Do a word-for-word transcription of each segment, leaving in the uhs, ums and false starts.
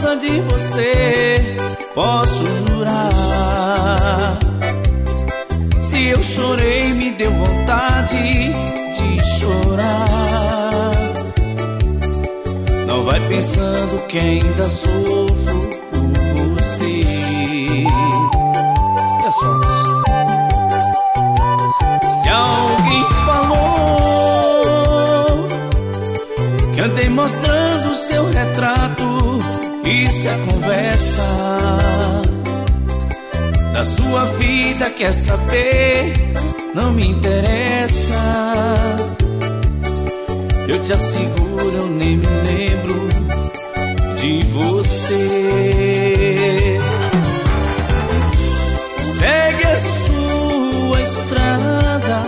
causa de você, posso jurar. Se eu chorei, me deu vontade de chorar. Não vai pensando que ainda sofro por você. E as fotos? Se alguém falou que andei mostrando seu retrato, isso é conversa. Da sua vida quer saber, não me interessa. Eu te asseguro, eu nem me lembro de você. Segue a sua estrada,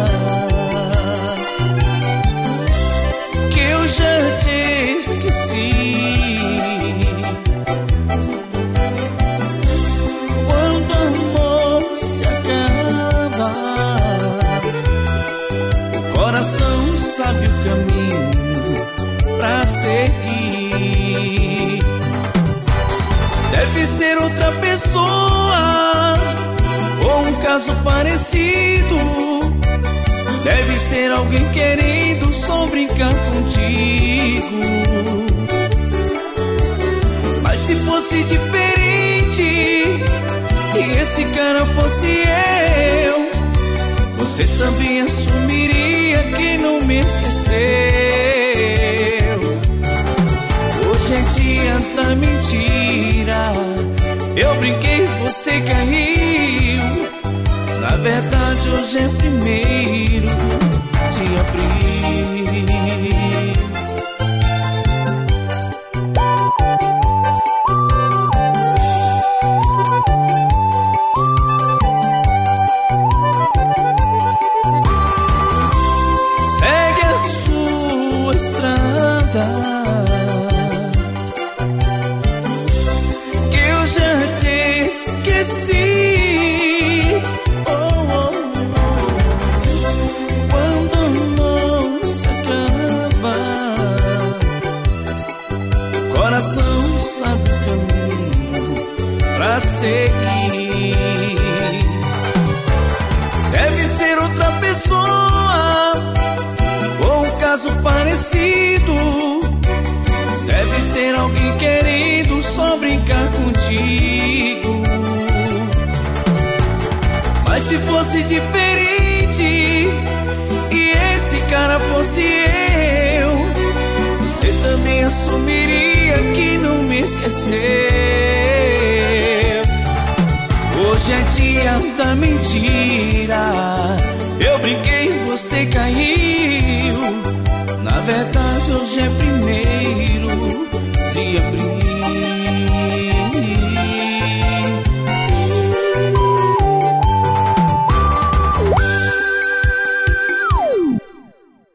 que eu já te esqueci. Quando o amor se acaba, o coração sabe o caminho pra seguir. Deve ser outra pessoa, ou um caso parecido. Deve ser alguém querendo só brincar contigo. Mas se fosse diferente e esse cara fosse eu, você também assumiria que não me esqueceu. Hoje é dia da mentira, eu brinquei, você caiu. Na verdade hoje é primeiro de abril. Segue a sua estrada, que eu já te esqueci. O coração sabe o caminho pra seguir. Deve ser outra pessoa, ou um caso parecido. Deve ser alguém querendo só brincar contigo. Mas se fosse diferente e esse cara fosse eu, você também assumiria que não me esqueceu. Hoje é dia da mentira, eu brinquei, você caiu. Na verdade hoje é primeiro